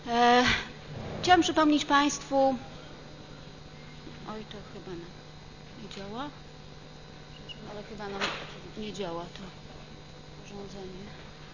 Chciałam przypomnieć Państwu, oj, to chyba nam nie działa, ale chyba nam nie działa to urządzenie.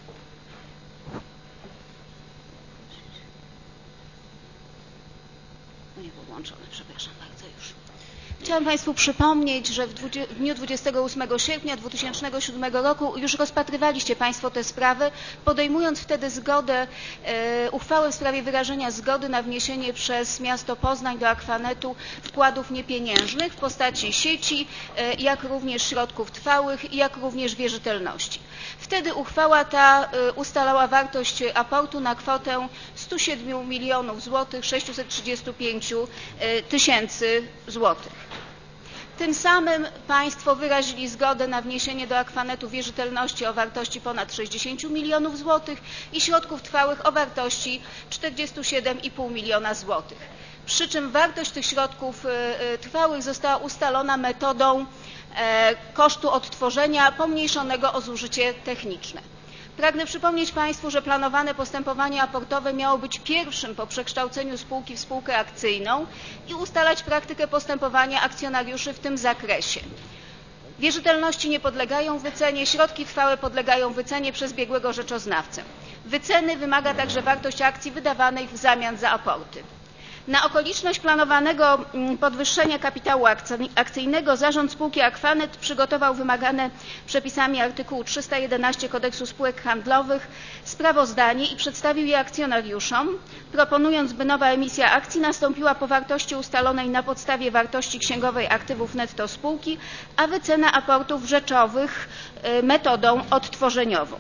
No nie było włączone, przepraszam bardzo już. Chciałam Państwu przypomnieć, że w dniu 28 sierpnia 2007 roku już rozpatrywaliście Państwo tę sprawę, podejmując wtedy uchwałę w sprawie wyrażenia zgody na wniesienie przez miasto Poznań do Akwanetu wkładów niepieniężnych w postaci sieci, jak również środków trwałych, jak również wierzytelności. Wtedy uchwała ta ustalała wartość aportu na kwotę 107 milionów złotych 635 tysięcy złotych. Tym samym Państwo wyrazili zgodę na wniesienie do Akwanetu wierzytelności o wartości ponad 60 milionów złotych i środków trwałych o wartości 47,5 miliona złotych. Przy czym wartość tych środków trwałych została ustalona metodą kosztu odtworzenia pomniejszonego o zużycie techniczne. Pragnę przypomnieć Państwu, że planowane postępowanie aportowe miało być pierwszym po przekształceniu spółki w spółkę akcyjną i ustalać praktykę postępowania akcjonariuszy w tym zakresie. Wierzytelności nie podlegają wycenie, środki trwałe podlegają wycenie przez biegłego rzeczoznawcę. Wyceny wymaga także wartość akcji wydawanej w zamian za aporty. Na okoliczność planowanego podwyższenia kapitału akcyjnego zarząd spółki Akwanet przygotował wymagane przepisami artykułu 311 Kodeksu spółek handlowych sprawozdanie i przedstawił je akcjonariuszom, proponując, by nowa emisja akcji nastąpiła po wartości ustalonej na podstawie wartości księgowej aktywów netto spółki, a wycena aportów rzeczowych metodą odtworzeniową.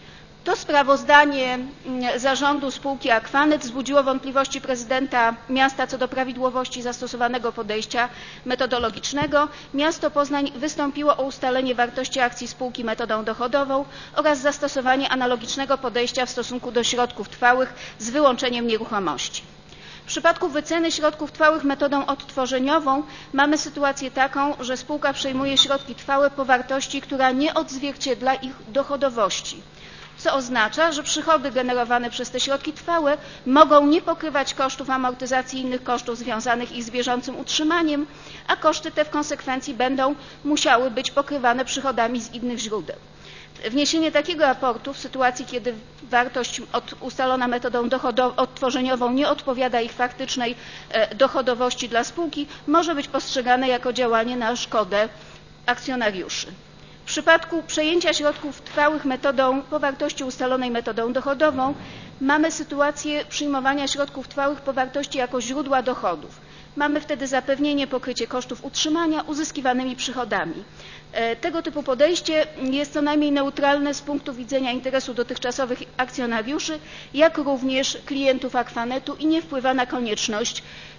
To sprawozdanie zarządu spółki Akwanet wzbudziło wątpliwości prezydenta miasta co do prawidłowości zastosowanego podejścia metodologicznego. Miasto Poznań wystąpiło o ustalenie wartości akcji spółki metodą dochodową oraz zastosowanie analogicznego podejścia w stosunku do środków trwałych z wyłączeniem nieruchomości. W przypadku wyceny środków trwałych metodą odtworzeniową mamy sytuację taką, że spółka przejmuje środki trwałe po wartości, która nie odzwierciedla ich dochodowości, co oznacza, że przychody generowane przez te środki trwałe mogą nie pokrywać kosztów amortyzacji i innych kosztów związanych z bieżącym utrzymaniem, a koszty te w konsekwencji będą musiały być pokrywane przychodami z innych źródeł. Wniesienie takiego aportu w sytuacji, kiedy wartość ustalona metodą odtworzeniową nie odpowiada ich faktycznej dochodowości dla spółki, może być postrzegane jako działanie na szkodę akcjonariuszy. W przypadku przejęcia środków trwałych po wartości ustalonej metodą dochodową mamy sytuację przyjmowania środków trwałych po wartości jako źródła dochodów. Mamy wtedy zapewnienie pokrycie kosztów utrzymania uzyskiwanymi przychodami. Tego typu podejście jest co najmniej neutralne z punktu widzenia interesu dotychczasowych akcjonariuszy, jak również klientów Akwanetu i nie wpływa na konieczność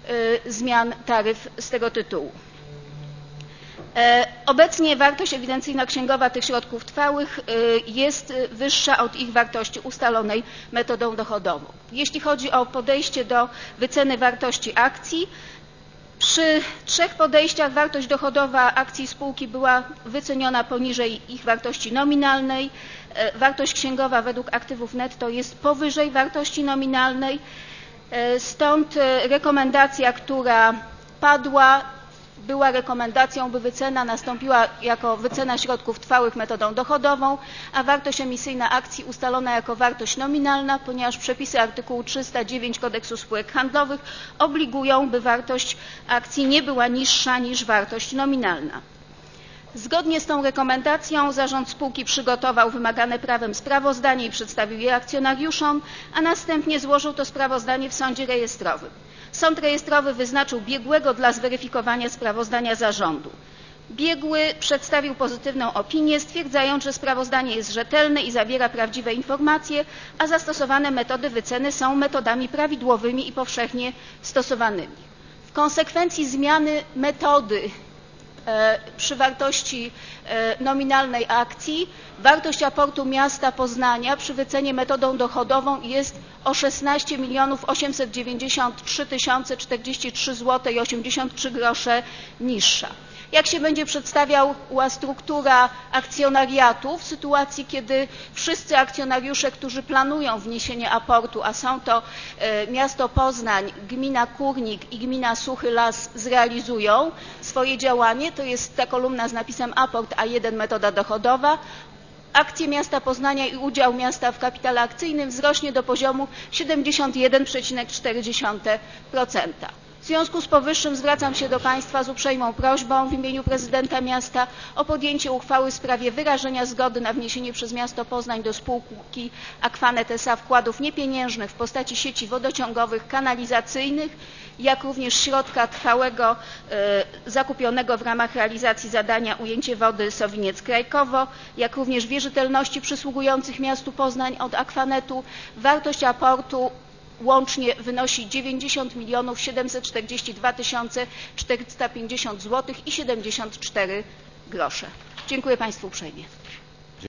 zmian taryf z tego tytułu. Obecnie wartość ewidencyjno-księgowa tych środków trwałych jest wyższa od ich wartości ustalonej metodą dochodową. Jeśli chodzi o podejście do wyceny wartości akcji, przy 3 podejściach wartość dochodowa akcji spółki była wyceniona poniżej ich wartości nominalnej, wartość księgowa według aktywów netto jest powyżej wartości nominalnej, stąd rekomendacja, która padła, była rekomendacją, by wycena nastąpiła jako wycena środków trwałych metodą dochodową, a wartość emisyjna akcji ustalona jako wartość nominalna, ponieważ przepisy artykułu 309 Kodeksu spółek handlowych obligują, by wartość akcji nie była niższa niż wartość nominalna. Zgodnie z tą rekomendacją zarząd spółki przygotował wymagane prawem sprawozdanie i przedstawił je akcjonariuszom, a następnie złożył to sprawozdanie w sądzie rejestrowym. Sąd rejestrowy wyznaczył biegłego dla zweryfikowania sprawozdania zarządu. Biegły przedstawił pozytywną opinię, stwierdzając, że sprawozdanie jest rzetelne i zawiera prawdziwe informacje, a zastosowane metody wyceny są metodami prawidłowymi i powszechnie stosowanymi. W konsekwencji zmiany metody przy wartości nominalnej akcji wartość aportu miasta Poznania przy wycenie metodą dochodową jest o 16 893 043 zł i 83 grosze niższa. Jak się będzie przedstawiała struktura akcjonariatu w sytuacji, kiedy wszyscy akcjonariusze, którzy planują wniesienie aportu, a są to miasto Poznań, gmina Kórnik i gmina Suchy Las, zrealizują swoje działanie, to jest ta kolumna z napisem aport A1 metoda dochodowa, akcje miasta Poznania i udział miasta w kapitale akcyjnym wzrośnie do poziomu 71,4%. W związku z powyższym zwracam się do Państwa z uprzejmą prośbą w imieniu prezydenta miasta o podjęcie uchwały w sprawie wyrażenia zgody na wniesienie przez miasto Poznań do spółki Aquanet S.A. wkładów niepieniężnych w postaci sieci wodociągowych, kanalizacyjnych, jak również środka trwałego zakupionego w ramach realizacji zadania ujęcie wody Sowiniec-Krajkowo, jak również wierzytelności przysługujących miastu Poznań od Aquanetu. Wartość aportu łącznie wynosi 90 742 450 zł i 74 grosze. Dziękuję Państwu uprzejmie.